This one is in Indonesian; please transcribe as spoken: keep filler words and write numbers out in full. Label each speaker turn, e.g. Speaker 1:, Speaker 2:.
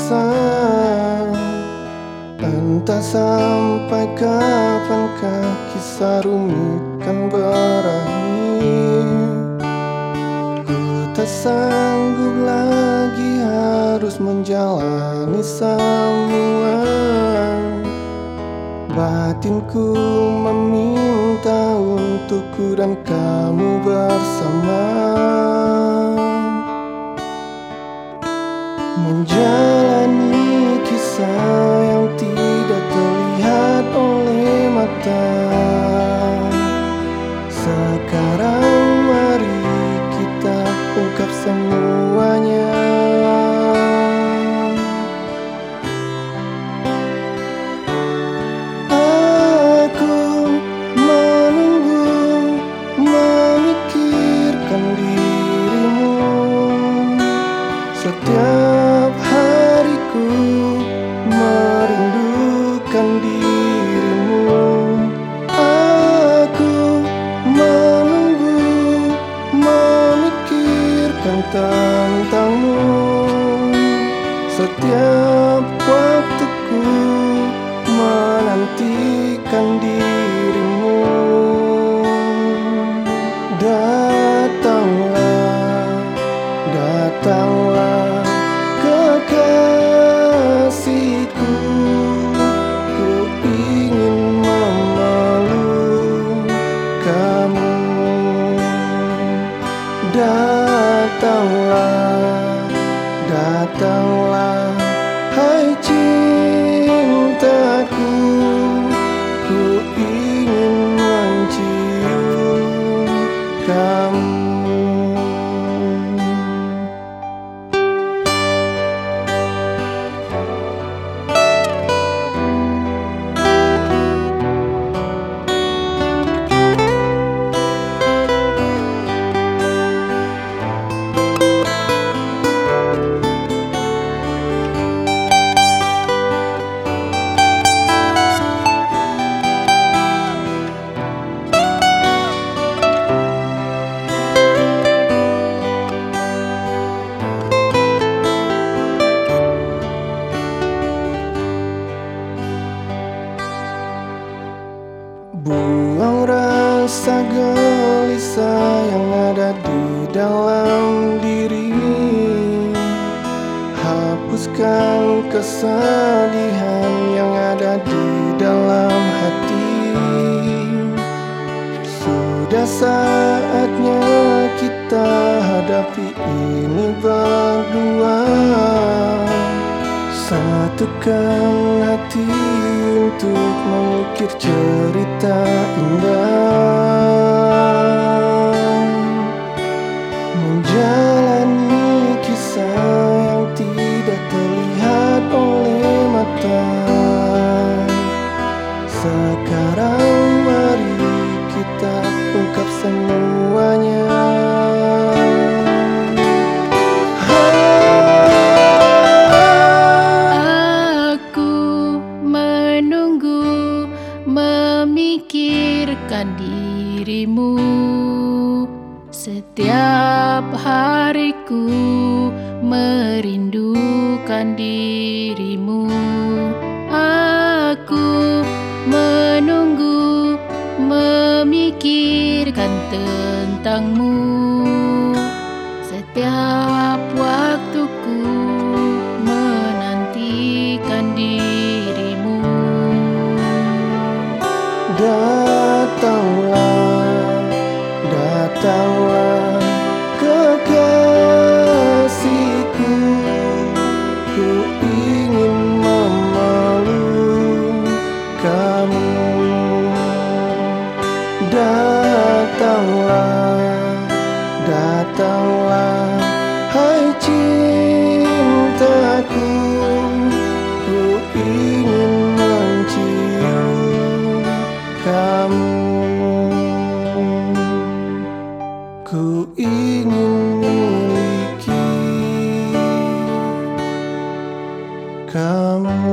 Speaker 1: kisah. Entah sampai kapankah kisah rumit kan berakhir. Ku tak sanggup lagi harus menjalani semua. Batinku meminta untukku dan kamu bersama, menjalani kisah yang tidak terlihat oleh mata. Sekarang mari kita ungkap semuanya. Aku menunggu, memikirkan dirimu. Setiap hariku merindukan dirimu. Aku menunggu, memikirkan tentangmu. Setiap waktuku menantikan dirimu. Datanglah, datanglah kekasihku. Ku ingin memeluk kamu. Datanglah, datanglah, hai cintaku. Ku ingin mencium kamu. Buang rasa gelisah yang ada di dalam diri. Hapuskan kesedihan yang ada di dalam hati. Sudah saatnya kita hadapi ini berdua. Satukan hati untuk mengukir cerita indah. Menjalani kisah yang tidak terlihat oleh mata. Sekarang mari kita ungkap semuanya.
Speaker 2: Memikirkan dirimu. Setiap hariku merindukan dirimu. Aku menunggu, memikirkan tentangmu. Setiap waktuku menantikan dirimu.
Speaker 1: Datanglah, datanglah kekasihku. Ku ingin memeluk kamu. Datanglah, datanglah, hai cintaku. Ku ingin mencium kamu. Ku ingin memiliki kamu.